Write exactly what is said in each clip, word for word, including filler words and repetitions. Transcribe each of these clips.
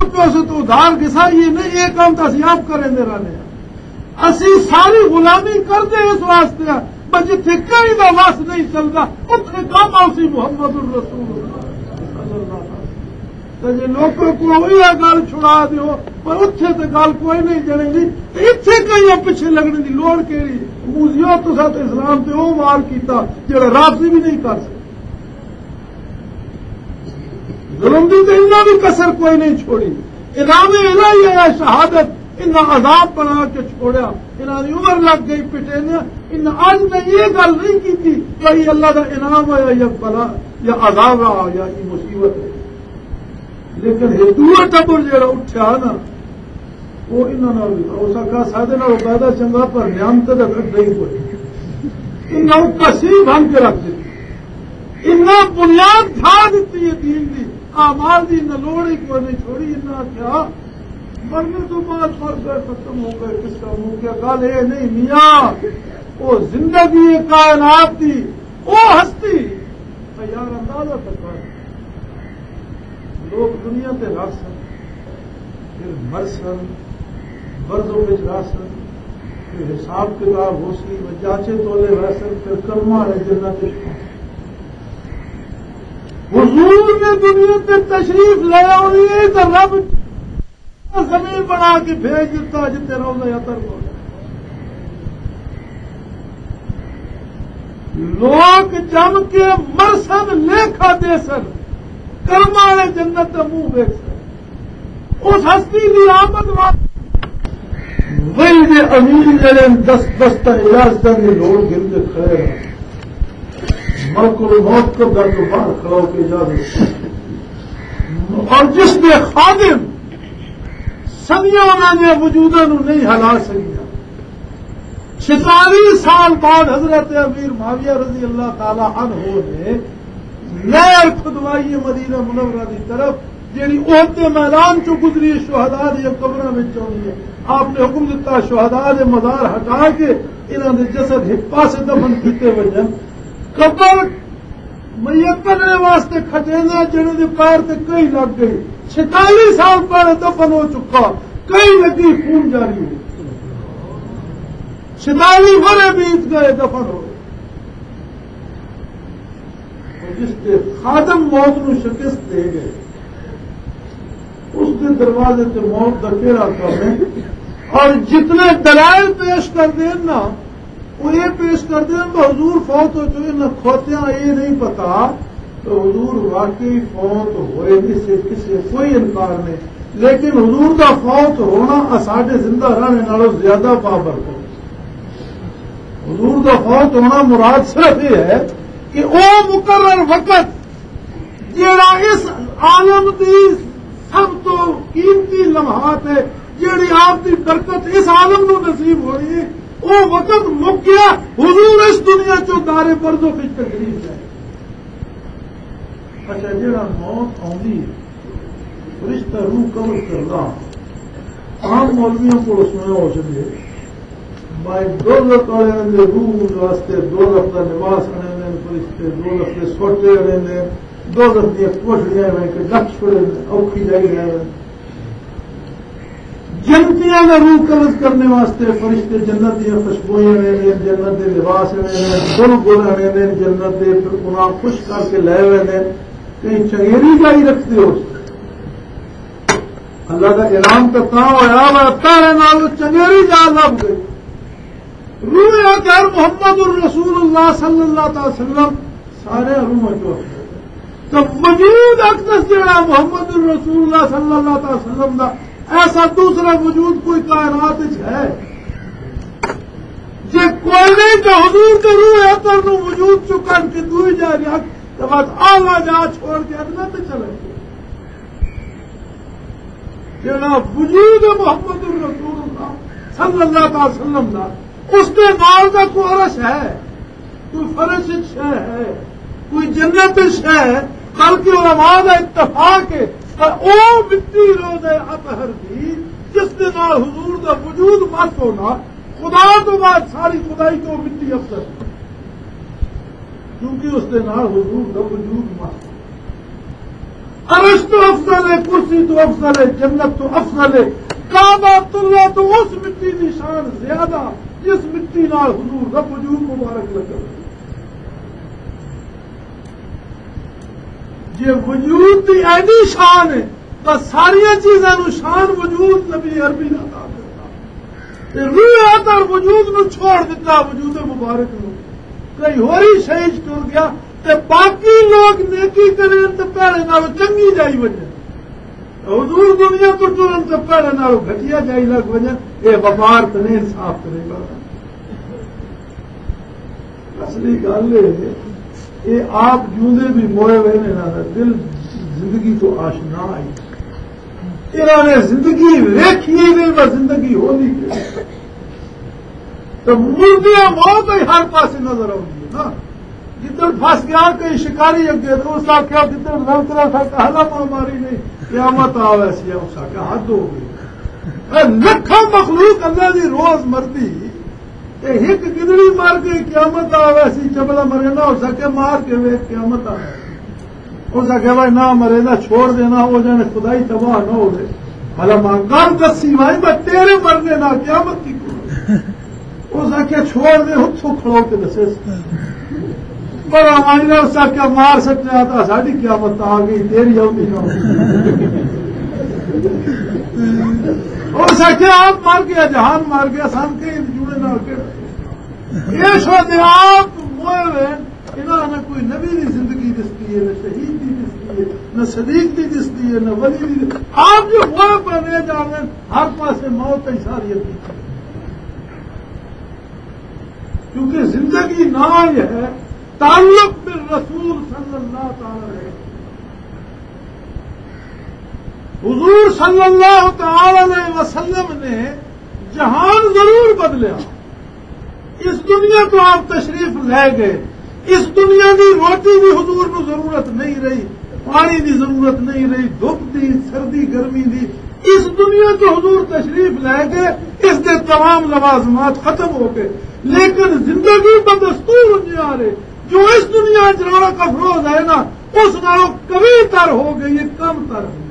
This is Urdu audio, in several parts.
پیو سے تو ادھار گسا یہ نہیں یہ کام تو اسی آپ کریں دے رہے ہیں اسی ساری غلامی کر دے اس واسطے بس جتنے کہیں کا وس نہیں چلتا اتنے کام اسی محمد الرسول تو جی لوگوں کو وہی گل چھڑا دیو پر اتنے تو گل کوئی نہیں جڑے گی اتنے کہیں پیچھے لگنے کی لوڑ کہڑی موزیو تو ساتھ اسلام سے وہ وار کیتا جڑا رابطی بھی نہیں کر سکتے ظلم دی تو انہیں بھی کسر کوئی نہیں چھوڑی انعام الہی ہے شہادت انہیں عذاب بنا کے چھوڑیا انہوں نے عمر لگ گئی پٹے نے انہیں آج میں یہ گل نہیں کی تھی کہ یہ اللہ کا انعام ہے یا بلا یا عذاب رہا یا یہ مصیبت ہے لیکن ہندو ٹبر جہاں اٹھا نا وہ انہوں نے ہو سکا سادے نہ پیدا چنگا پر نیامت کا گھر نہیں ہوئی انہیں کسی بن کے رکھ دیتی انہیں بنیاد تھا دیتی ہے دین دی آمال دی نہ لوڑی کوئی نہیں چھوڑی انہیں کیا مرنے تو بعد مر گئے ختم ہو گئے کس کا منہ کیا گل یہ نہیں میاں وہ زندگی کائنات کی وہ ہستی یار اندازہ کرتا ہے لوگ دنیا سے رہ سن پھر مر سن برزوں میں رہ سن پھر حساب کتاب ہو سی جانچے تولے رہ سن پھر کرما ہے جنت حضور نے دنیا پہ تشریف لے آئی ہے تو رب زمین بنا کے بھیج دیتا جتنے روزہ یاتر کو لوگ جم کے مرسن لیکھا دے سن کرما والے جنت کا منہ دیکھ سن اس ہستی کی آمد وہی جو امیر جڑے دس دس اجازت کے لوگ گر کے کھڑے ہیں ملک الموت کو در کو باہر کھڑا ہو کے اجازت اور جس نے خادم سنیا انہوں نے وجودوں نہیں ہلا سکیا چھتالیس سال بعد حضرت امیر معاویہ رضی اللہ تعالی عنہ نے نہر کھدوائی مدینہ منورہ کی طرف جیڑی عہدے میدان چو گزری شہداء دی قبراں وچ آئی ہے آپ نے حکم دیتا شہداء دے مزار ہٹا کے انہاں دے جسد ایک پاسے دفن کیتے وجن قبر میت کرنے واسطے کھٹینے جڑے دے پیر تے کئی لگ گئی چھتالیس سال پہلے دفن ہو چکا کئی لگی خون جاری ہوئی چھتالیس برے بیت گئے دفن ہو جس کے خادم موت نو شکست دے گئے اس کے دروازے سے موت کا کیڑا کام ہے اور جتنے دلائل پیش کر دیں نا وہ یہ پیش کر دیں تو حضور فوت ہو چکے نہ کھوتیاں یہ نہیں پتا تو حضور واقعی فوت ہوئے اس سے کسی کوئی انکار نہیں لیکن حضور کا فوت ہونا ساڈے زندہ رہنے نالوں زیادہ بابرکت حضور کا فوت ہونا مراد صرف یہ ہے کہ وہ مقرر وقت جیڑا اس عالم دی سب تو قیمتی لمحات ہے جیڑی آپ کی برکت اس عالم نو نصیب ہو رہی ہے وہ وقت مک گیا حضور اس دنیا چو دارے پردوں کی تقریب ہے اچھا جیڑا موت آدھی فرشتہ روح قبض کرنا عام مولویوں کو سنیا ہو سکے بھائی دو لفظ والے روح واسطے دو لفظ کا لباس آنے فرشتے دو لفظ سوٹے آنے دو لفظ دیا کوششیں میں کہ لکھ چھوڑے اوکھی جائی رہے جنتیاں کا روح قبض کرنے واسطے فرشتے جنت دیا خوشبوئیں آنے جنت کے لباس آنے گل گل آنے جنت کے پھر انہیں خوش کر کے لے ہوئے کہیں چنگیری جائی رکھتے ہو اللہ کا انعام تو ہوا تارے نال چنگیری جا لگ گئی روح اگر محمد الرسول اللہ صلی اللہ تعالی وسلم سارے روح جو تو وجود اقدس جڑا محمد الرسول اللہ صلی اللہ تعالی وسلم دا ایسا دوسرا وجود کوئی کائنات ہے جی کوئی نہیں تو حضور کے روح اطہر نو وجود چکن کے دوئی جا رہا تو بس آلہ جا چھوڑ کے جنت چلے جڑا وجود محمد الرسول اللہ صلی اللہ تعالی وسلم دا اس کے نال کا کوئی عرش ہے کوئی فرش شے ہے کوئی جنت شے ہے بلکہ علماء کا اتفاق ہے او مٹی روز اطہر دی جس کے نال حضور کا وجود مس ہونا خدا تو بعد ساری خدائی کو مٹی افسر کیونکہ اس کے نال حضور کا وجود مس عرش تو افضل ہے، کرسی تو افضل ہے، جنت تو افضل ہے، کعبۃ اللہ تو اس مٹی کی شان زیادہ جس مٹی نال حضور کا وجود مبارک لگا۔ یہ وجود کی ایڈی شان ہے، بس ساری چیزوں نو شان وجود نبی عربی کا عطا کرتا، روح اتر وجود نو چھوڑ دیتا، وجود مبارک نو کئی ہوری شہج ٹر گیا تے باقی لوگ نیکی کریں تو پہلے نالو چنگی جائی وجہ، حضور دنیا تو ٹرن تو پہلے نالو گھٹیا جائی لگ وجہ، یہ وبار تو نہیں انصاف کرے گا۔ اصلی گل ہے یہ آپ جوندے بھی موئے ہوئے نے نا دل زندگی تو آشنا آئی، انہوں نے زندگی ویکھی نہیں، بس زندگی ہو نہیں تو مردیاں موت ہی ہر پاس نظر آؤں گی نا، جدھر پھنس گیا کئی شکاری اگے تو اس کا کیا جدھر رنگ رہا تھا حلم ہماری نہیں قیامت آ ویسی اس کا کیا حد ہو گئی، لکھوں مخلوق اللہ کی روز مرتی ایک گدڑی مار کے قیامت آ ویسی چبلا مرے نہ ہو سکے مار کے وے قیامت آ ہو سکے بھائی نہ مرے نہ چھوڑ دینا وہ جانے خدائی تباہ نہ ہو گئے بھلا مانگان دسی بھائی میں تیرے مرنے نہ قیامت کی ہو سکے چھوڑ دے ہتھوں کھڑو کے دسے پر ہماری نے اس کا کیا مار سکتے آتا ساری قیامت آ گئی تیری ہوتی ہو سکے آپ مار گیا جہان مار گیا سان کے جڑے نہ کے یہ شوتے آپ موئے انہوں نے کوئی نبی کی زندگی دستی ہے نہ شہید کی دستی ہے نہ صدیق کی دستی ہے نہ ولی کی، آپ جو موئے بنے جانے ہر پاس موت ہی ساری ہوتی، کیونکہ زندگی نہ یہ ہے تعلق بالرسول صلی اللہ تعالی ہے، حضور صلی اللہ تعالی علیہ وسلم نے جہان ضرور بدلیا، اس دنیا کو آپ تشریف لے گئے، اس دنیا کی روٹی کی حضور کو ضرورت نہیں رہی، پانی کی ضرورت نہیں رہی، دھوپ دی سردی گرمی دی، اس دنیا کو حضور تشریف لے گئے، اس کے تمام لوازمات ختم ہو گئے، لیکن زندگی بدستور آ رہے جو اس دنیا جڑا کا فروغ ہے نا اس نالوں کبھی تر ہو گئی ہے، کم تر ہو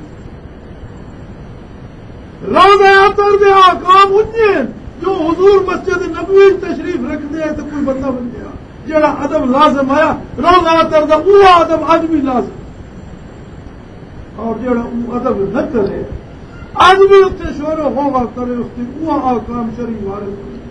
روزہ اتر دے آکام اچھے جو حضور مسجد نبوی تشریف رکھتے ہیں تو کوئی بندہ بن گیا جڑا ادب لازم آیا روزہ اتر دا وہ ادب اج بھی لازم، اور جڑا وہ ادب نہ کرے اج بھی اتنے شور و غوغا کرے اس کی وہ آکام شریف وارث ہو۔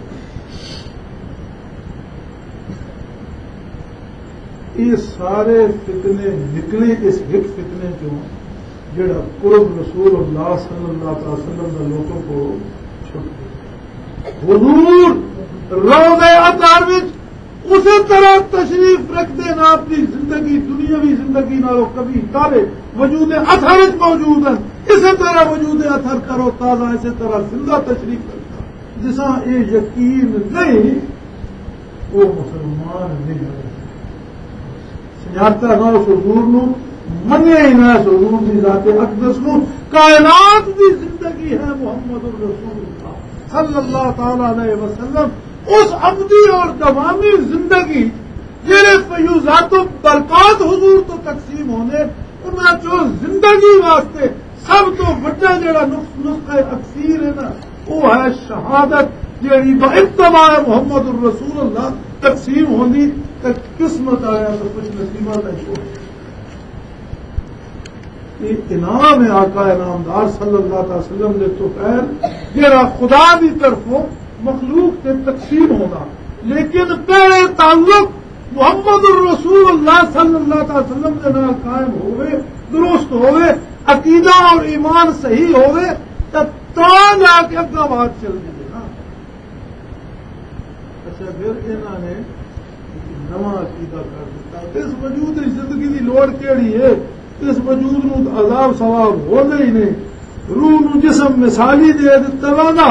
یہ سارے فتنے نکلے اس ایک فتنے جو جڑا قرب رسول اللہ صلی اللہ علیہ وسلم نے لوگوں کو چھوڑ حضور روزہ اتار اسی طرح تشریف رکھتے نا اپنی زندگی دنیاوی زندگی نالو کبھی تارے وجود اثر موجود ہیں، اسی طرح وجود اثر کرو تازہ اسی طرح زندہ تشریف رکھتا جسا یہ یقین نہیں وہ مسلمان نہیں ہے، سنجھاتا نہ اس حضور نو منے ہی نہ اس حضور کی ذات اقدس نو، کائنات کی زندگی ہے محمد الرسول اللہ صلی اللہ تعالی علیہ وسلم، اس ابدی اور دوامی زندگی جہے فیوزات و برکات حضور تو تقسیم ہونے انہاں چو زندگی واسطے سب تو بڑا جڑا نسخہ اکثیر ہے نا وہ ہے شہادت جیڑی باتباع محمد الرسول اللہ تقسیم ہونی تک قسمت آیا تو کچھ نصیبہ نہ چھوڑ، یہ انعام ہے آقا انعامدار صلی اللہ علیہ وسلم نے تو خیر جڑا خدا کی طرفوں مخلوق سے تقسیم ہونا، لیکن پہلے تعلق محمد الرسول اللہ صلی اللہ علیہ وسلم کے نال قائم ہوئے، درست ہوئے، عقیدہ اور ایمان صحیح ہوئے تب تو جا کے اگلا بات چل گئی نا۔ اچھا پھر انہوں نے نواں عقیدہ کر دیتا، اس وجود زندگی کی لوڑ کیڑی ہے، اس وجود نو عذاب ثواب ہونا ہی نہیں، روح نو جسم مثالی دے دیتا نا،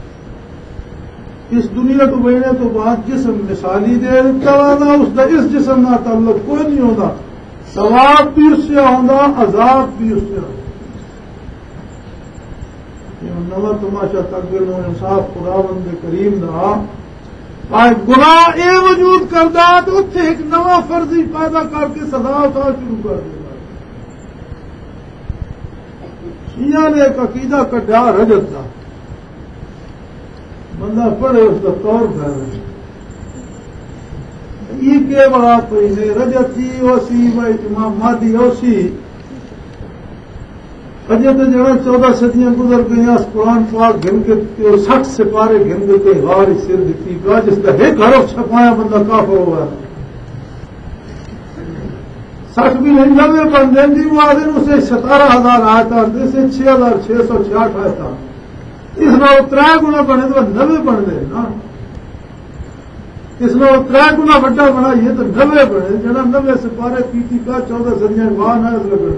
اس دنیا تو بہنے تو بعد جسم مثالی دے دیتا نا، اس دا اس جسم نہ تعلق کوئی نہیں ہوتا، ثواب بھی اس سے ہوتا عذاب بھی اس سے ہوتا۔ نواں تماشا تک نو انصاف خدا بند کریم دا گناہ اے وجود کردا تو اتنے ایک نواں فرضی پیدا کر کے سزا اٹھا شروع کر دے دنیا نے ایک عقیدہ کٹیا رجت کا، بندہ پڑھے اس کا طور کر یہ کے بڑا کوئی نہیں رجت جی اسی بھائی امام مہدی اسی اجے تو جڑا چودہ صدیاں گزر گئی اس قرآن پاک گھن کے سٹھ سپارے گھن کے کوئی غار سر دیتی گا جس کا ایک حرف چھپایا بندہ کافر ہوا سٹھ بھی نہیں نوے بن دیں جی وہ آدمی اسے ستارہ ہزار آیا تھا جیسے چھ ہزار چھ سو چھیاٹھ آیا تھا اس میں وہ تر گنا بنے تو نوے بن گئے نا اس میں وہ تر گنا بڑا بنا یہ تو نوے بنے جنا نوے سپارے پیتی کا چودہ صدیاں بعد ہے اس لگے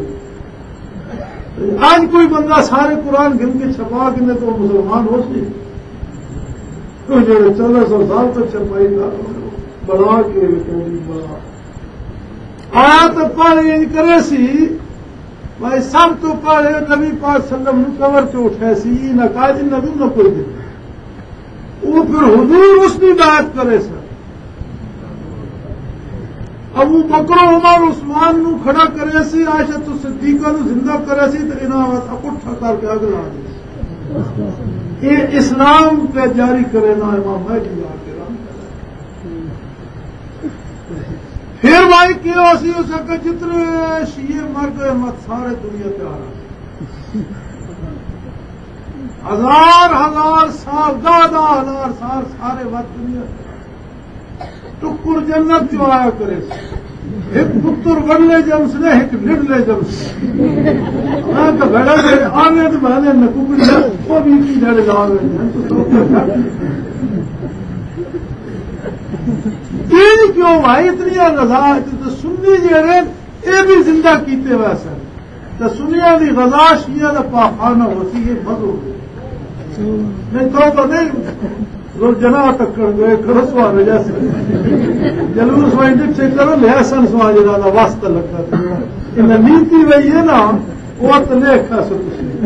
آج کوئی بندہ سارے قرآن گن کے چھپا کے تو مسلمان ہو سی تو جو چودہ سو سال تک چھپائی تھا بڑا کے بڑا آیا تو پڑھے کرے سی بھائی سب تو پڑھے نبی پاک صلی اللہ علیہ وسلم کور سے اٹھے سی نہ کاج نبی نہ کوئی دن وہ پھر حضور اس کی بات کرے سر ابو بکر عمر عثمان نو کھڑا کرے سی عائشہ تو صدیقہ نو زندہ کرے سی تو انعامت اکٹھا کر کے اگلا دے یہ اسلام پہ جاری کرے نا امام مہدی آ کے رام پھر بھائی کیا سی اس کے جتنے شیعہ مر گئے مت سارے دنیا پہ آ رہا ہزار ہزار سال دادا ہزار سال سارے وقت دنیا پہ ٹکر جنت جو آیا کرے ایک پتر بڑھنے جمس نے ایک نڈلے جمس میں تو گھڑے سے آنے تو بہنے نہ ککڑی وہ بھی کی جڑے لا رہے ہیں تین کیوں بھائی اتنی رضا تو سنی جڑے یہ بھی زندہ کیتے ویسے تو سنیا کی رضا شیعہ کا پاخانہ ہوتی ہے مزو نہیں تو تو نہیں لوگ جنا ٹکر گئے کرسوا رجا سے جلوس وائن سے کرو لہسن سوا جا واسطہ لگتا تھا نیتی وہی ہے نا وہ تو لکھ سو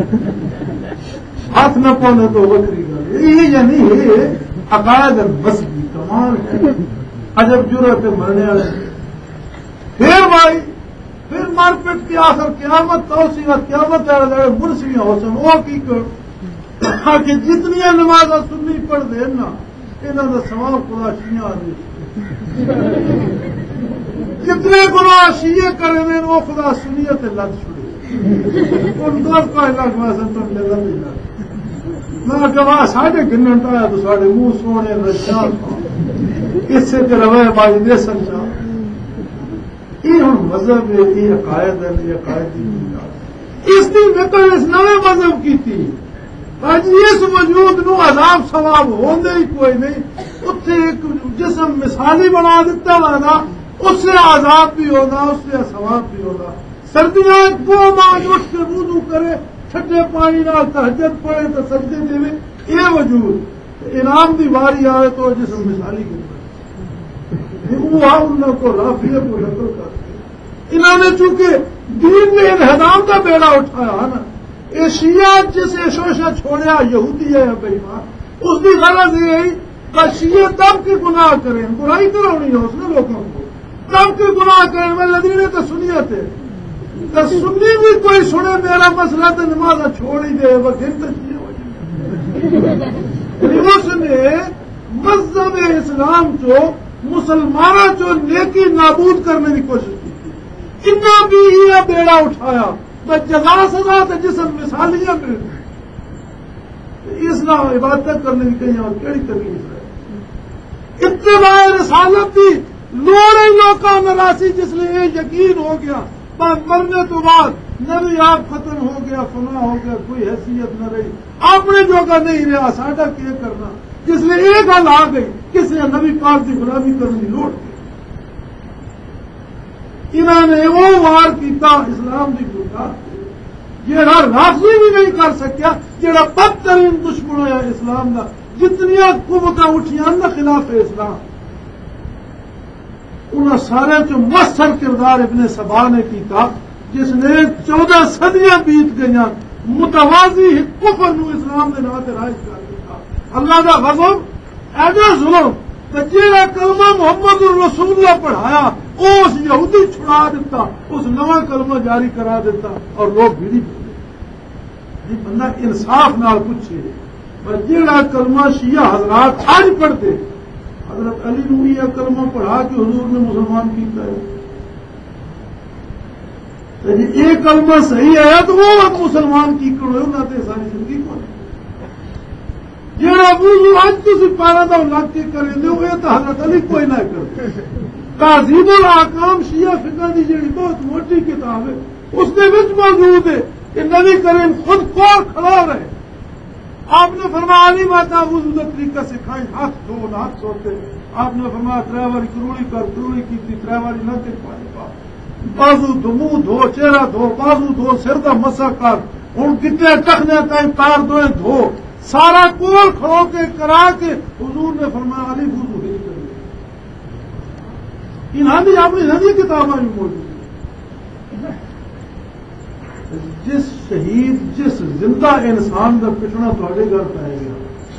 ہاتھ نہ پونے تو بکری گل یہ یعنی عقائد مسجد کمال ہے عجب جرت مرنے والے پھر بھائی پھر مار پیٹ کی آخر قیامت تو اسی وقت قیامت والے مرسیاں ہو سن وہ کی کر کہ جتنی نماز سنی پڑھ دے نا یہاں کا سواب خدا شیعہ دے جتنے گناہ شیعہ کرے میں وہ خدا سنیت لگ چھڑے ان دوست کا لگ ویسے تو لگا نہیں لگ میں کہ ساڑھے گنن ٹایا تو ساڑھے منہ سونے رشان اس سے کہ روے بائی دے سنچا یہ ہم مذہب ہے یہ عقائد ہے یہ عقائد کی اس دن نکل اس نوے مذہب کی تھی آج اس وجود نو عذاب ثواب ہوندے ہی کوئی نہیں اتنے ایک جسم مثالی بنا دیتا والا اس سے عذاب بھی ہوگا اس سے ثواب بھی ہوگا سردیاں دو ماہ اٹھ کے وضو کرے ٹھنڈے پانی نال تہجد پڑے تو سجدے دے یہ وجود انعام دی باری آئے تو جسم مثالی کرتا وہ ان کو رافیت کو نقل کرتے انہوں نے چونکہ دین میں انہدام کا بیڑا اٹھایا نا یہ شیعہ جسے شوشہ چھوڑیا یہودی ہے بےمان اس کی غرض یہ ہے کہ شیعہ تب کے گناہ کریں برائی کرونی ہے اس نے لوگوں کو تب کے گناہ کریں میں لدینے تو سنیت ہے تو سنی بھی کوئی سنے میرا مسئلہ تو نماز چھوڑ ہی دے وہ پھر تو شیعہ اس نے مذہب اسلام جو مسلمانوں جو نیکی نابود کرنے کی کوشش کی تھی انہیں بھی یہ بیڑا اٹھایا جزا سزا تو جسم مثالیاں مل اس نام عبادت کرنے کی کہیں اور کیڑی تکلیف ہے اتباع رسالت کی لوڑ لوکاں نراسی جس لیے یہ یقین ہو گیا پر مرنے تو بعد نبی آپ ختم ہو گیا فنا ہو گیا کوئی حیثیت نہ رہی اپنے جوگا نہیں رہا ساڈا کیا کرنا جس لیے یہ گل آ گئی کس نے نبی پاک کی غلامی کرنے کی لوڑ انہوں نے وہ وار کیتا اسلام کی بنیاد جہاں رافضی بھی نہیں کر سکیا جہاں بدترین دشمن ہے اسلام کا جتنی قوت اٹھیاں نا خلاف اسلام انہوں سارے چ مؤثر کردار ابن سبا نے کیتا جس نے چودہ صدیاں بیت گئی متوازی کفر نو اسلام کے نام سے رائج کر دیا اللہ کا غضب ایسا ظلم جہاں کلمہ محمد الرسول اللہ پڑھایا اس یہودی چھڑا دیتا اس نواں کلمہ جاری کرا دیتا اور لوگ بھیڑی بندہ انصاف نال پوچھے پر جہاں کلمہ شیعہ حضرات آج پڑھتے حضرت علی نو یہ کلمہ پڑھا کے حضور نے مسلمان کیتا ہے جی یہ کلمہ صحیح ہے تو وہ مسلمان کی کرو نہ ساری زندگی کو جہاں وضو اج تھی پارا دا لگ کے کریں دو یہ تو حضرت علی کوئی نہ کرتے تہذیب الاحکام شیعہ فقہ کی جڑی بہت موٹی کتاب ہے اس کے وچ موجود ہے کہ نبی کریم خود کور کھڑا رہے آپ نے فرمایا علی ماتا وضو کا طریقہ سکھائیں ہاتھ دھو ہاتھ دھوتے آپ نے فرمایا تر باری کروڑی کر کروڑی کی تھی تر باری نہ کر پائے بازو دو منہ دھو چہرہ دھو بازو دھو سر کا مسا کر ہوں کتنے ٹکنے تین تار دوئے دھو سارا کول کھڑو کے کرا کے حضور نے فرمایا علی وضو ہی کرے انہاں دی اپنی نبی کتاباں میں موجود جس شہید جس زندہ انسان کا پچھنا تھوڑے گھر پائے گا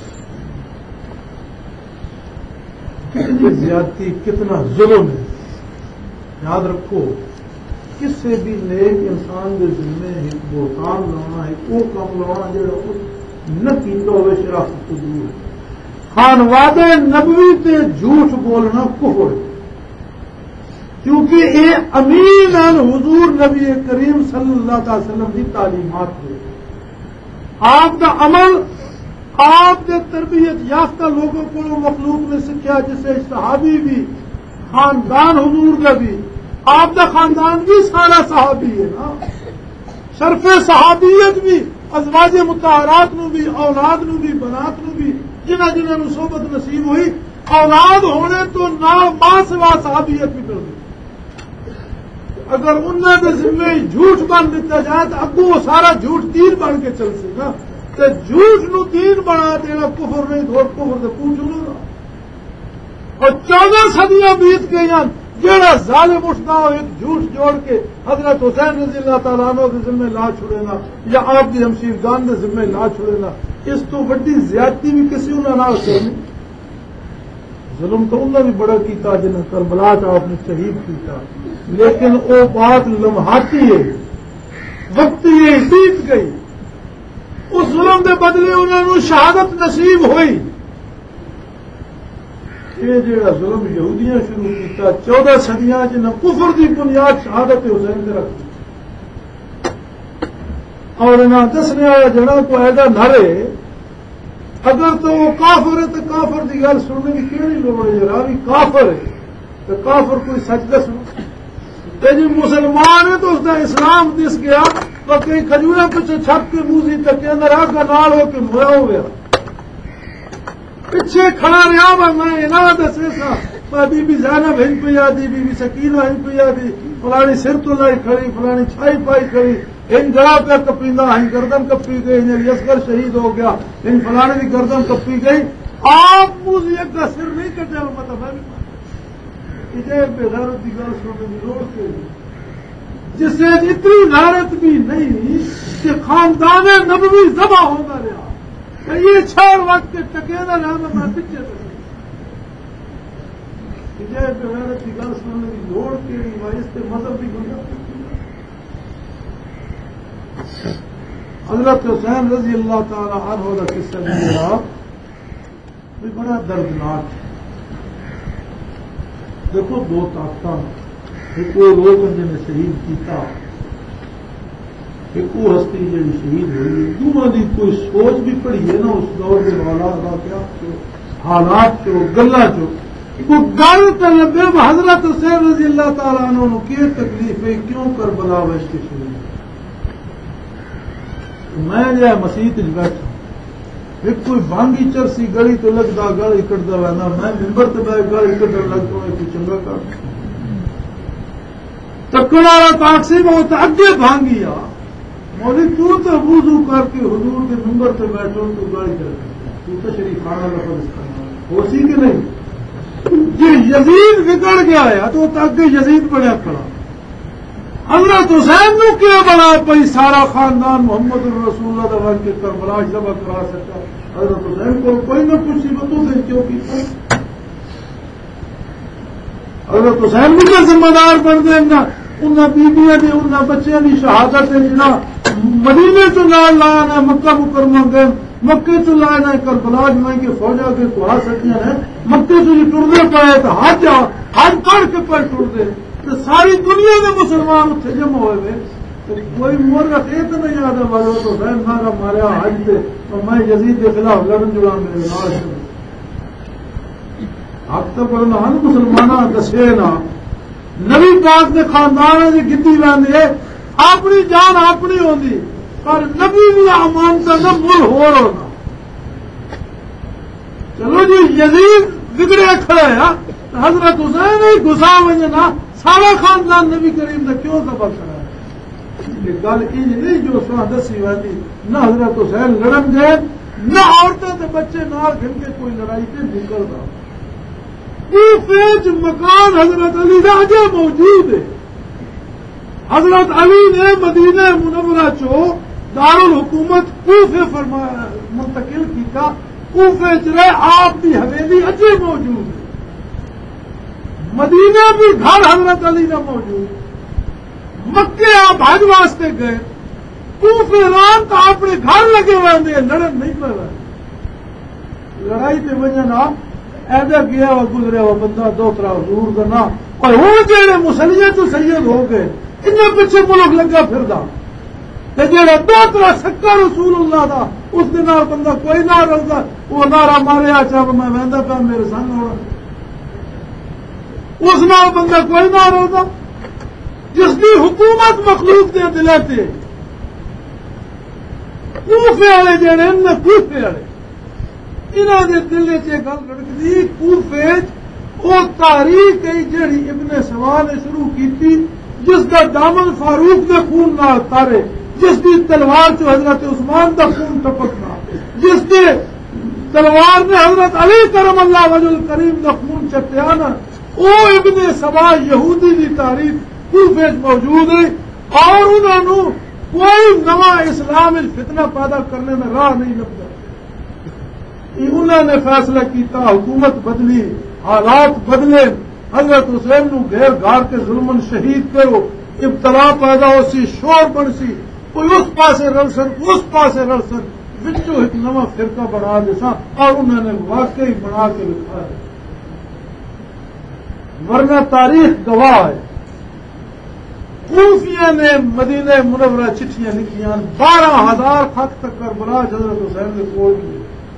کتنی زیادتی کتنا ظلم ہے یاد رکھو کس سے بھی نیک انسان کے ذمے ایک بہتان لانا ہے وہ کام لانا جڑا نہ کیتا ہوئے شرافت کو دور ہے خانواد نبوی تے جھوٹ بولنا کفر ہے کیونکہ یہ امین حضور نبی کریم صلی اللہ تعالی وسلم کی تعلیمات ہے آپ کا عمل آپ کے تربیت یافتہ لوگوں کو مخلوق نے سیکھا جسے صحابی بھی خاندان حضور کا بھی آپ کا خاندان بھی سارا صحابی ہے نا شرف صحابیت بھی ازواج مطہرات نو بھی اولاد نو بھی بنات نو بھی جنہ جنہوں نے صحبت نصیب ہوئی اولاد ہونے تو نہ ماں سوا صحابیت بھی کر دی اگر انہوں کے ذمے جھوٹ بن دیتا جائے تو اگو وہ سارا جھوٹ تین بن کے چل سے نا تو جھوٹ نو تین بنا دینا کفر نہیں دھوڑ کفر سے پوچھ لو نا اور چودہ صدیاں بیت گئی جہاں ظالم اٹھنا ہو ایک جھوٹ جوڑ کے حضرت حسین رضی اللہ تعالیٰ عنہ کے ذمے لا چھڑےنا یا آپ کی ہمشیر گان کے ذمے لا چھڑےنا اس تو بڑی زیادتی بھی کسی انہوں نہ کرنی ظلم تو انہوں نے بڑا کیتا جنہیں کربلا کا آپ نے شہید کیتا لیکن وہ بات لمحاتی ہے وقت یہ بیت گئی اس ظلم کے بدلے انہوں نے شہادت نصیب ہوئی یہ جڑا ظلم یہودیاں شروع کیتا چودہ صدیاں جنہیں کفر کی بنیاد شہادت حسین سے رکھی اور انہیں دسنے والا جڑا کو ایدا نہ رہے اگر تو وہ کافر ہے تو کافر کی گل سننے کی کیڑی لوڑ ہے یار بھی کافر ہے تو کافر کوئی سچ دسو جی مسلمان ہے تو اس کا اسلام دس گیا تو کئی کھجورا پیچھے چھپ کے موسی تک کے اندر آ کر نال ہو کے مویا ہو گیا پیچھے کھڑا رہا میں نہ دسے سا بی بی زینب ہند پہ یادی بی بی سکینہ ہند پہ یادی فلانی سر تو لائی کھڑی فلانی چھائی پائی کھڑی ان گڑا پہ کپیندا ہن گردن کپی گئی ان یسکر شہید ہو گیا ان فلانے کی گردن کپی گئی آپ موسی ایک کا سر نہیں کٹے مطلب ہے بغیرت کی گل سننے کی لوڑ کے جس سے اتنی غیرت بھی نہیں کہ خاندان نبوی ذبح ہوتا رہا کہ یہ چھ وقت کے ٹکیلا رہا میں پیچھے بغیرت کی گل سننے کی لوڑ کے اس کے مذہب کی گنجائش حضرت حسین رضی اللہ تعالی عنہ کا قصہ میرا بڑا دردناک ہے دیکھو دو طاقت ایک وہ لوگ جنہیں شہید کیتا ایک وہ ہستی جی شہید ہوئی دونوں کی کوئی سوچ بھی پڑی ہے نا اس دور کے حالات کا کیا حالات چو گلا چو کوئی گل کر لگے حضرت حسین رضی اللہ تعالیٰ عنہ کی تکلیف ہے کیوں کر بلا ویس کے شہید میں جو مسیح بیٹھا ایک کوئی بانگی چرسی گلی تو لگتا گل اکٹتا رہنا میں ممبر سے بہ گل اکٹن لگتا ہوں کوئی چنگا کر ٹکڑ والا تاکسی بہت اگے بھانگی آ مولی تو تو وضو کر کے حضور کے ممبر سے بیٹھو تو گاڑی کر تو تو شریف خانہ لفظ کرنا ہو سی کہ نہیں یہ یزید بگڑ گیا ہے تو اگے یزید بڑا کھڑا حضرت حسین نو کیا بنا پئی سارا خاندان محمد الرسول اللہ دبان کے کربلا ذبح کرا سکا حضرت حسین کو کوئی نہ کچھ بتوں سے کیوں کی حضرت حسین بھی ذمہ دار بن دینا انہاں بیبیاں دی انہاں بچیاں دی شہادت ہے جنا مدینے چ نال لایا نہ مکہ مکرمہ گئے مکے چ لایا نہ کربلا میں کہ فوجا کے کھا سکیاں ہیں مکے چ ٹردے پائے تو حج حج پڑھ کے پڑھ ٹردے تو ساری دنیا کے مسلمان اتنے جمع ہوئے تو کوئی مورخ یہ تو نہیں آتا والوں تو حسین نہ ماریا حج سے اور میں یزید کے خلاف لڑن جڑا میرے نال حق تو پڑھنا ہن مسلمانوں دسے نا نبی پاک نے خاندان کی گدی لانے اپنی جان اپنی ہوندی پر نبی بھی امانتا نہ مل ہو ہونا چلو جی یزید بگڑے کھڑے ہے حضرت حسین ہی گسا وجنا سارا خاندان نبی کریم نے کیوں دبا کرا یہ گل یہ نہیں جو سو دسی والی نہ حضرت حسین لڑن گئے نہ عورتیں تے بچے نال گھن کے کوئی لڑائی سے نکلتا کوفے مکان حضرت علی کا اجے موجود ہے حضرت علی نے مدینہ منورہ چو دارالحکومت کوفے فرمایا منتقل کیتا کوفے چ رہے آپ کی حویلی اجے موجود ہے مدینہ بھی گھر حضرت علی کا موجود مکے آپ حج واسطے گئے کوفے رام تو اپنے گھر لگے ہوئے لڑن نہیں پہ رہے لڑائی پہ وجہ آپ ایسا گیا ہوا گزریا ہوا بندہ دو طرح حضور کا نام اور وہ جہے مسلیے تو سید ہو گئے ان پیچھے ملک لگا پھردا جہاں دو طرح سکا رسول اللہ دا اس دن بندہ کوئی نہ رلتا وہ نعرہ مارے چاہ میں وہدا پہ میرے سنگ ہونا اس نال بندہ کوئی نہ رلتا جس کی حکومت مخلوق دے دلے تے کوفے والے جڑے ان کوفے والے انہوں نے دل چ گل رکھتی کوفے وہ تاریخ ہے جہی ابن سوا نے شروع کی جس کا دامن فاروق کے خون نہ تارے جس کی تلوار چ حضرت عثمان کا خون ٹپکنا جس کے تلوار نے حضرت علی کرم اللہ وجہ الکریم کا خون چٹیا نا وہ ابن سبا یہودی کی تاریخ کوفے موجود ہے اور انہوں نے کوئی نواں اسلام فتنہ پیدا کرنے میں راہ نہیں لگتا انہوں نے فیصلہ کیتا حکومت بدلی حالات بدلے حضرت حسین نو گھیر گھار کے ظلمن شہید کرو ابتلا پیدا ہو سی شور بن سی کوئی اس پاسے رلسن اس پاسے رلسن بچوں ایک نواں فرقہ بنا دیسا اور انہوں نے واقعی بنا کے لکھا ہے ورنہ تاریخ گواہ ہے کوفیہ نے مدینہ منورہ چٹھیاں لکھیاں بارہ ہزار خط تک کربلا حضرت حسین نے کول دیے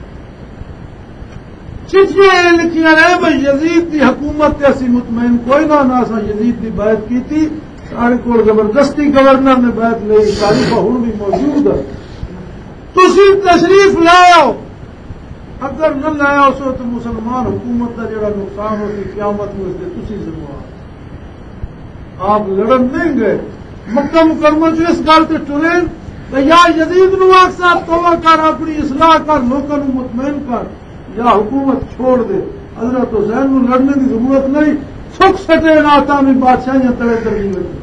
چٹھیاں لکھیاں رہے بھائی یزید کی حکومت تے اسی مطمئن کوئی نہ نہ سا یزید کی بیعت کی تھی سارے کو زبردستی گورنر نے بیعت لی تاریخ ہوں بھی موجود ہے تسی تشریف لاؤ اگر نہ لایا سو تو مسلمان حکومت کا جڑا نقصان ہوتی قیامت میں اس سے تسی ذمہ آپ لڑن نہیں گئے مکہ مکرمہ جو اس گل سے ٹرے تو یا یزید نو اکثر توبہ کر اپنی اصلاح کر لوگوں کو مطمئن کر یا حکومت چھوڑ دے حضرت حسین کو لڑنے کی ضرورت نہیں سکھ سٹے ناتا میں بادشاہیاں تڑے تڑی ہوئی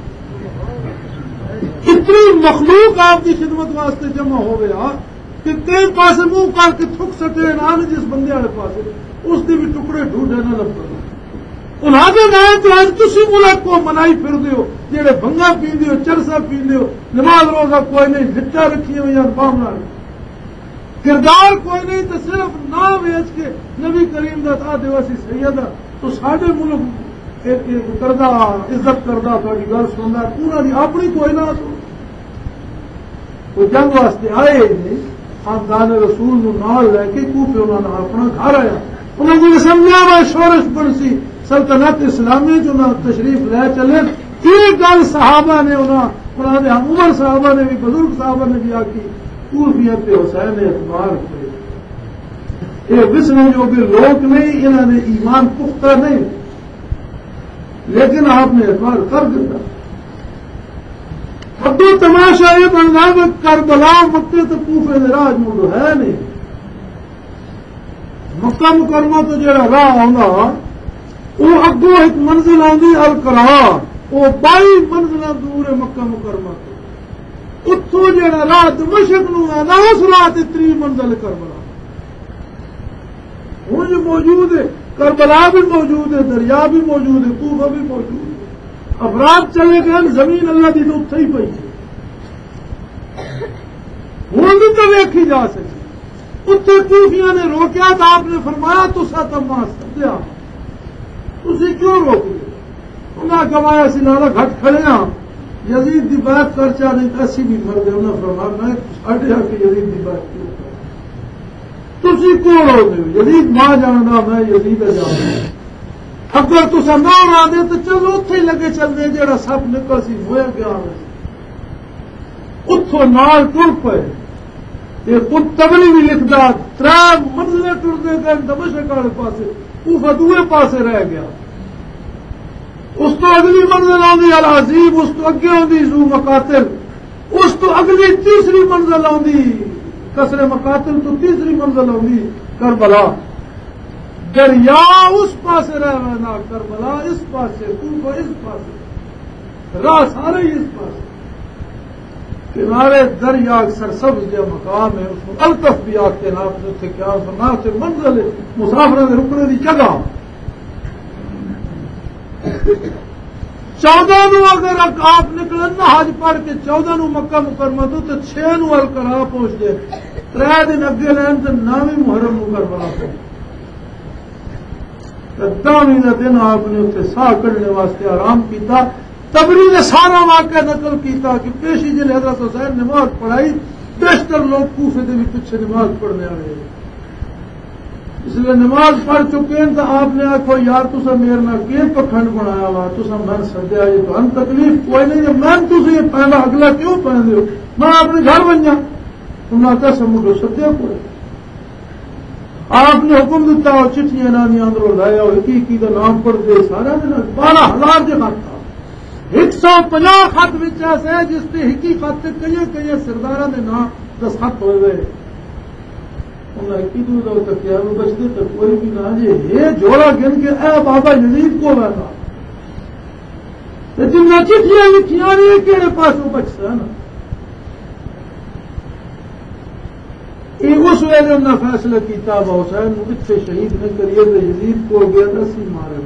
اتنی مخلوق آپ کی خدمت واسطے جمع ہو گیا کہ کئی پاسے منہ کر کے تھک سٹے نہ جس بندے والے پاسے اس کے بھی ٹکڑے ڈھونڈے نہ لگ پڑے انہوں نے نئے تو آج کسی ملک کو منائی پھر دیو جہے بنگا پیندے ہو چرسا پیندے ہو نماز روزہ کوئی نہیں لٹا رکھی ہوئی یا بامنا کردار کوئی نہیں تو صرف نہ ویچ کے نبی کریم دا تھا دیواسی سیدہ تو ساڈے ملک کردہ عزت کردہ تھوڑی گل سنتا پورا نہیں اپنی کوئی نہ سو وہ جنگ واسطے آئے نہیں خاندان رسول نو نال لے کے کوفے انہوں نے اپنا گھر آیا انہوں نے سمجھا میں شورش بنسی سلطنت اسلامی جو نہ تشریف لے چلے یہ گل صحابہ نے انہوں نے عمر صحابہ نے بھی بزرگ صحابہ نے بھی آکی کوفیت حسین اعتبار کرے یہ وسن جو بھی لوگ نہیں انہوں نے ایمان پختہ نہیں لیکن آپ نے اعتبار کر دیتا اب تو تماشا یہ بننا کہ کربلا مکے تو کوفے میں راج ملو ہے نہیں مکہ مکرمہ تو جڑا راہ آنا وہ اگوں ایک منزل آتی القرار وہ بائی منزل دور ہے مکہ مکرمہ تو اتوں جڑا راہ دمشق نو آنا اس راہ تری منزل کربلا ہوں جو موجود ہے کربلا بھی موجود ہے دریا بھی موجود ہے کوفہ بھی موجود ہے افراد چلے گئے زمین اللہ کی تو اتنے ہی پی ہوں بھی تو ویکھی جا سکتی اتنے کوفیاں نے روکیا تو آپ نے فرمایا تو تما سدیا تھی کیوں روک لے انہیں کمایا اسی نالا گھٹ کھڑے ہاں یزید کی بات کر چاہ نہیں تو اسی بھی مر گئے انہیں فرمایا میں ساڑھے آ کے یزید کی بات کیوں کر تھی کیوں رو گے یزید ماں جاننا میں یزید جانا اگر تصا نہ اڑا دے تو چلو اتے ہی لگے چلتے جہاں سپ نکل سی ہوا گیا اتوں نال ٹر پے تبلی بھی لکھتا تر منزلیں ٹرتے گئے دمشق والے پاس کوفہ دوسرے پاسے رہ گیا اس تو اگلی منزل آتی العزیب اس تو اگے آتی زو مقاتل اس تو اگلی تیسری منزل آتی کسرے مقاتل تو تیسری منزل آتی کربلا دریا اس پاسے رہنا کربلا اس پاسے کوفہ اس پاسے راہ سارے ہی اس پاسے کنارے دریا سرسبز جو مقام ہے اس کو الطف بھی آتے ہیں آپ نے کیا سنا سے منزل ہے مسافروں کے رکنے کی جگہ چودہ نو اگر آپ نکلے نا حج پڑھ کے چودہ نو مکہ مکرمہ تو تو چھ نو الکرا پہنچ گئے تر دن اگے لین تو نویں محرم مکرمہ پہنچ داویں کا دن آپ نے اتنے ساہ کھڑنے واسطے آرام کیتا تبری نے سارا واقعہ نقل کیتا کہ پیشی جن حضرت حسین نماز پڑھائی بیشتر لوگ کوفے کے بھی پیچھے نماز پڑھنے آئے اس لیے نماز پڑھ چکے ہیں تو آپ نے آخو یار تصا میرے نال کی پکھنڈ بنایا وا تصا میں سدیا یہ تو تکلیف کوئی نہیں میں تھی یہ پہنا اگلا کیوں پہن دو میں اپنے گھر بنیا انہیں آتا سمجھو سدیا کوئی آپ نے حکم دیتا اور چٹھیاں نانی اندروں لایا اور ایک کا نام پڑھ دے سارا دن بارہ ہزار کے خط تھا ایک سو پناہ خط بچ ایسے جس سے ایک خط سے کئی کئی سردار کے نام دس خط ہوئے ہوئے انہیں دو تکیا بچتے تو کوئی بھی نہ جی یہ جوڑا گن کے اے بابا یزید کو بیٹھا جن چٹھیاں لکھیاں نہیں کہڑے پاسوں بچتا ہے نا اس ویلے انہیں فیصلہ کیا حسین اتنے شہید نے کریے تو یزید کو گیا دسی مارے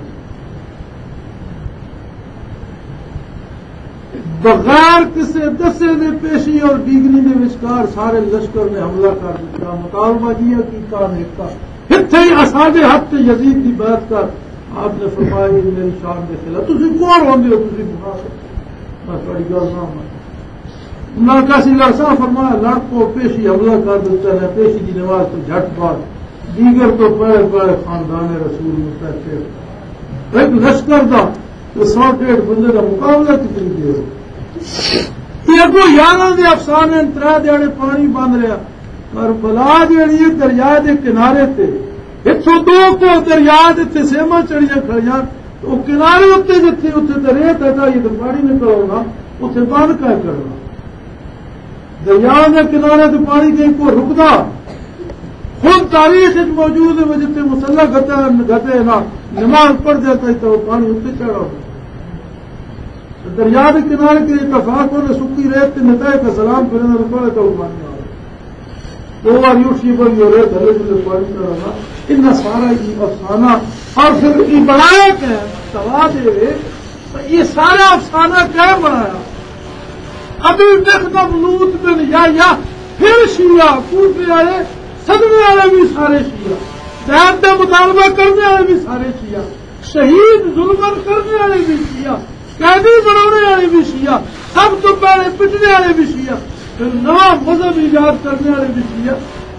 بغیر کسی دسے نے پیشی اور ڈیگری کے وچکار سارے لشکر نے حملہ کر دیا مطالبہ کیا کیتا نیتا اتنے ہی اسادے ہاتھ سے یزید کی بات کر آپ نے فرمایا میری شان کے خلاف تھی کون ہوندے ہو تھی میں تھوڑی گل نہ نہ کسی لڑسا فرمایا لڑ کو پیشی حملہ کر دیتا ہے پیشی کی نماز تو جھٹ بات دیگر تو پڑے پڑے خاندان رسول مستقبل ایک لشکر کا تو سو ڈیڑھ بندے کا مقابلہ کتنی دیر یہ کو یارہ دے افسانے تر دیہڑے پانی بند رہا پر بلا جیڑی دریا کے کنارے تے ایک سو دو کو دریا اتنے سیما چڑیاں کھڑیاں تو کنارے اتنے جتنے اتنے تو ریت ہے یہ تو پانی نکل ہوگا اتنے بند کیا کرنا دریا کے کنارے تو پانی کہیں کو رکتا خود تاریخ موجود ہے جتنے مسلح گتے نا نماز پڑھ جاتا ہے تو وہ پانی اتنے چڑھا ہوتا دریا کے کنارے کے اتفاق ہونے سکی ریت نتائے کا سلام کرنے تو پڑے تو پانی آ رہا دو بار یوٹھی پر یہ ریت ہلے جلے پانی چڑھ رہا ان سارا یہ افسانہ اور پھر یہ بنایا کیا سوا دے یہ سارا افسانہ کیا بنایا ابھی مخدم لوط بن یا یا پھر شیعہ کوفے والے سدنے والے بھی سارے شیعہ دین کا مطالبہ کرنے والے بھی سارے شیعہ شہید ظلم کرنے والے بھی شیعہ قیدی بنانے والے بھی شیعہ سب تو پہلے پٹنے والے بھی شیعہ پھر نیا مذہب ایجاد کرنے والے بھی شیعہ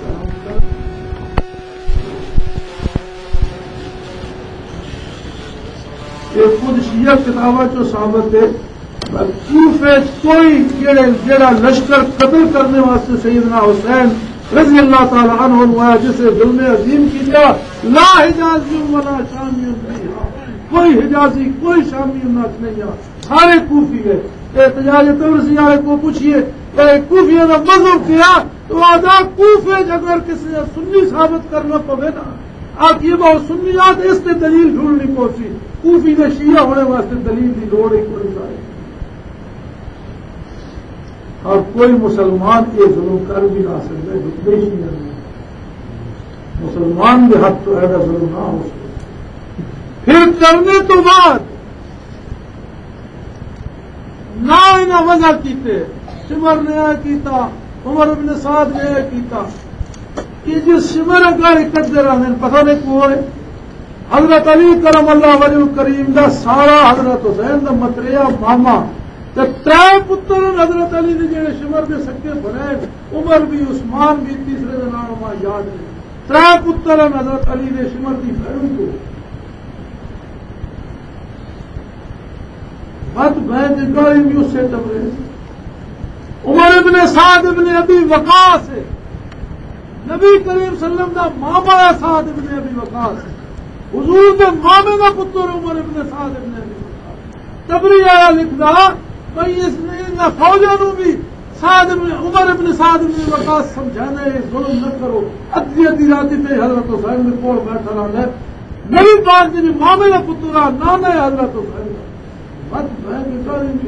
یہ خود شیعہ کتابیں جو ثابت ہے کوفے کوئی جڑا لشکر قتل کرنے واسطے سیدنا حسین رضی اللہ تعالی عنہ ہوا جسے ظلم عظیم کیا لا حجازی ولا شامی کوئی حجازی کوئی شامی الناس نہیں ہے سارے کوفی ہے احتجاج تبرسی والے کو پوچھیے کوفیوں کا مذہب کیا تو آدھا کوفے اگر کسی نے سنی ثابت کرنا پوے نا آپ یہ بہت سنیات اس سے دلیل ڈھونڈنی پہنچی کوفی نے شیعہ ہونے واسطے دلیل کی لوڑ ہی کوئی سارے اور کوئی مسلمان یہ ظلم کر بھی نہ سکتا جتنے شیعہ نہیں مسلمان کے حق تو ایسا ظلم نہ ہو سکتا پھر کرنے تو بعد نہ انہیں وضع کیتے شمر نے یہ کیتا عمر ابن سعد نے یہ کیتا کہ جس شمر اگر اکٹھے رہنے پتہ نہیں کون ہے حضرت علی کرم اللہ وجہ کریم دا سارا حضرت حسین دا متریا ماما تر پتر حضرت علی نے جڑے شمر دے سکے بنے عمر بھی عثمان بھی تیسرے دن ماں یاد ہے تر پتر حضرت علی نے شمر کی بہن کو بد بہن گاڑی بھی اس سے ٹبرے عمر ابن سعد ابن ابی وقاص ہے نبی کریم صلی اللہ علیہ وسلم دا ماما سعد ابن ابی وقاص ہے حضور کے مامے کا پتر عمر ابن سعد ابن ابی وقاص تبری آیا لکھدا بھائی اس نے فوجوں نو بھی سعد ابن عمر ابن سعد ابن وقاص سمجھانا ہے ظلم نہ کرو ادھی ادھی رات پہ حضرت حسین میں کول بیٹھا رہا ہے نبی پاک جی مامے کا پتر نانا ہے حضرت حسین بد بہن گاڑی بھی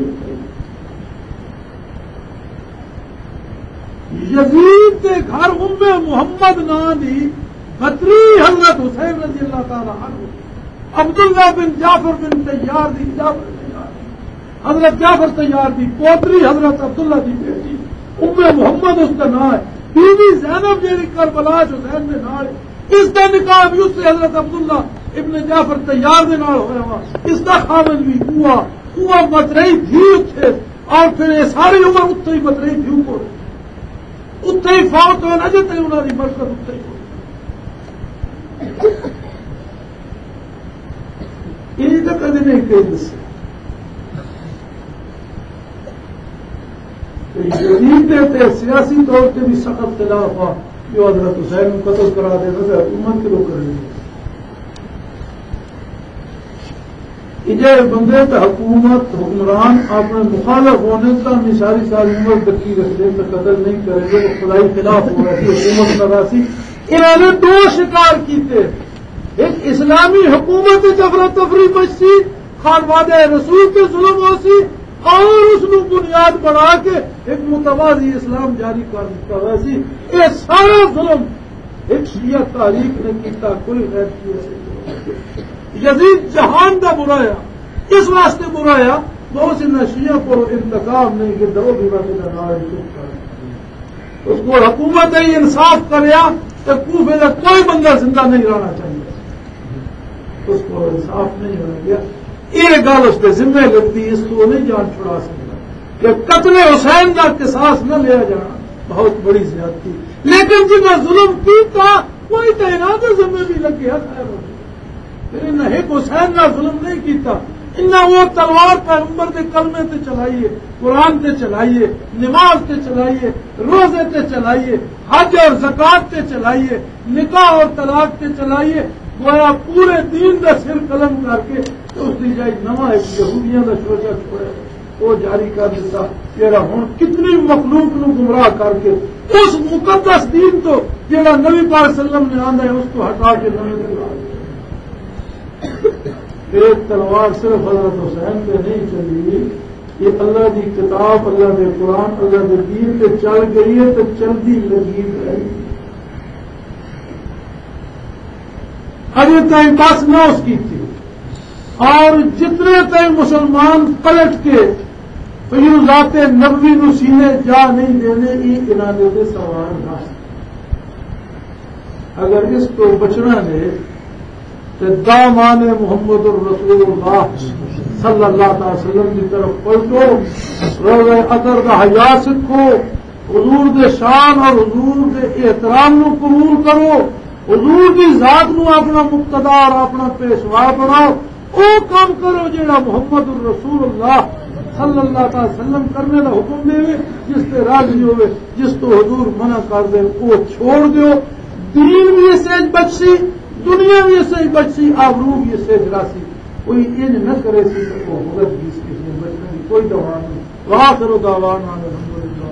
یزید کے گھر ام محمد نانی بطری حضرت حسین رضی اللہ تعالی عنہ عبداللہ بن جعفر بن تیار دی جعفر تیار حضرت جعفر تیار دی پوتری حضرت عبداللہ دی بیٹی ام محمد اس کا نام ہے بی بی زینب جیڑی کربلا حسین نے نال اس کا نکاح بھی اس سے حضرت عبداللہ ابن جعفر تیار دے نال ہویا ہوا اس کا خامن بھی ہوا ہوا مترئی تھی اتنے اور پھر یہ ساری عمر اتنے ہی مترئی تھی کو اتنے ہی فوت ہو نہ جتے انہوں نے مرکز اتنے ہی انہیں تو کبھی نہیں کہیں جس سے یزید تے سیاسی طور سے بھی سخت خلاف ہوا جو حضرت حسین کو قتل کرا دے نظر حکومت کے لوگ کر رہے ہیں اجے بندے تو حکومت حکمران اپنے مخالف ہونے کا ساری ساری عمر تکی رکھ دے تو قتل نہیں کرے گے وہ خدائی خلاف ہو رہا تھی حکومت نواسی انہوں نے دو شکار کیتے ایک اسلامی حکومت افراتفری بچتی خانواد رسول کے ظلم ہو سی اور اس کو بنیاد بنا کے ایک متوازی اسلام جاری کر دیتا ویسی یہ سارا ظلم ایک شیعہ تاریخ نے کیتا کوئی غیر کیا یزید جہان کا برایا اس واسطے برایا بہت سے شیعہ کو انتقام نہیں کہ دو بھی اس کو حکومت نے انصاف کریا تو کوفے کا کوئی بندہ زندہ نہیں رہنا چاہیے اس کو انصاف نہیں ہونا گیا یہ گل اس کے ذمہ لگتی اس کو نہیں جان چھڑا سکتا کہ قتل حسین کا قصاص نہ لیا جانا بہت بڑی زیادتی لیکن جنہیں ظلم کیتا کوئی تعینات ذمہ بھی لگے لیکن ایک حسین کا ظلم نہیں کیتا انہیں وہ تلوار پیغمبر کے کلمے تے چلائیے قرآن تے چلائیے نماز تے چلائیے روزے تے چلائیے حج اور زکات تے چلائیے نکاح اور طلاق تے چلائیے گویا پورے دین کا سر قلم کر کے اس کی جائے نواں ایک یہودیاں کا شوچا چھوڑے وہ جاری کر دیتا جہاں ہوں کتنی مخلوق نو گمراہ کر کے اس مقدس دین تو جہاں نبی پاک صلی اللہ علیہ وسلم نے آنا ہے اس کو ہٹا کے نویں ایک تلوار صرف حضرت حسین پہ نہیں چلی یہ اللہ کی کتاب اللہ کے قرآن اللہ کے دین پہ چل گئی ہے تو چلتی لگی رہی ابھی تین بس نہ اس کی تھی اور جتنے تین مسلمان پلٹ کے ذات نبوی نو سینے جا نہیں دینے یہ انہوں نے سوال نہ اگر اس کو بچنا ہے تو دامان محمد الرسول اللہ صلی اللہ تعالی وسلم کی طرف پلٹو روزہ اثر کا حیا سیکھو حضور دے شان اور حضور دے احترام نو قبول کرو حضور کی ذات نو اپنا مقتدا اور اپنا پیشوا بناؤ وہ کام کرو جہاں محمد الرسول اللہ صلی اللہ تعالی وسلم کرنے کا حکم دے جس سے راضی ہوئے جس تو حضور منع کر دے وہ چھوڑ دیو دین بھی اس سے بچی دنیا بھی اس سے بچی آبرو بھی اس سے جراسی کوئی ان نہ کرے سی وہ حضرت بھی اس کے بچنے کی کوئی دوا نہیں واہ کرو دعوانا الحمدللہ